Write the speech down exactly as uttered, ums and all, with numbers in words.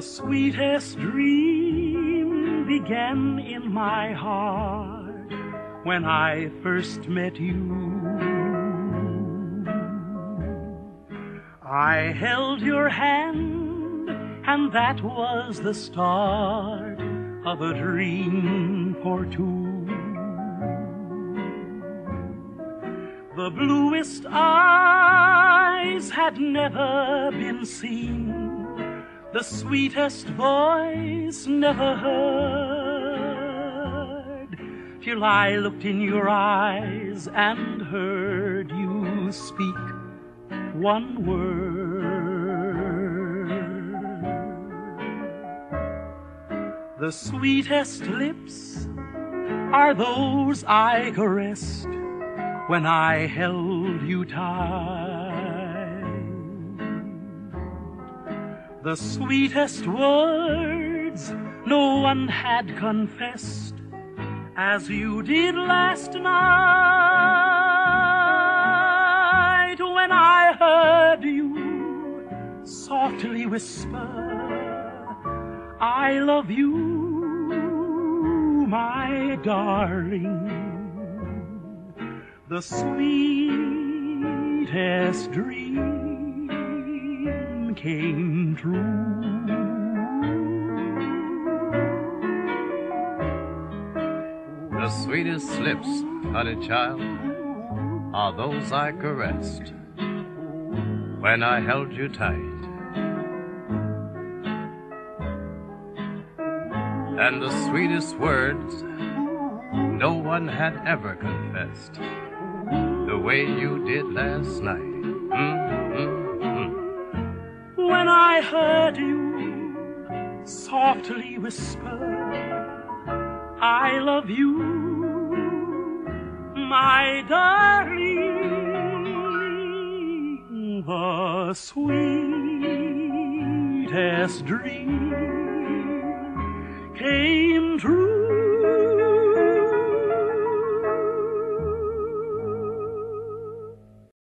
sweetest dream began in my heart when I first met you. I held your hand, and that was the start of a dream for two. The bluest eyes had never been seen, the sweetest voice never heard, till I looked in your eyes and heard you speak one word. The sweetest lips are those I caressed when I held you tight. The sweetest words no one had confessed as you did last night, when I heard you softly whisper, I love you, my darling. The sweetest dream came true. The sweetest lips, honey child, are those I caressed when I held you tight. And the sweetest words no one had ever confessed the way you did last night. Mm, mm, mm. When I heard you softly whisper, I love you, my darling. The sweetest dream came true.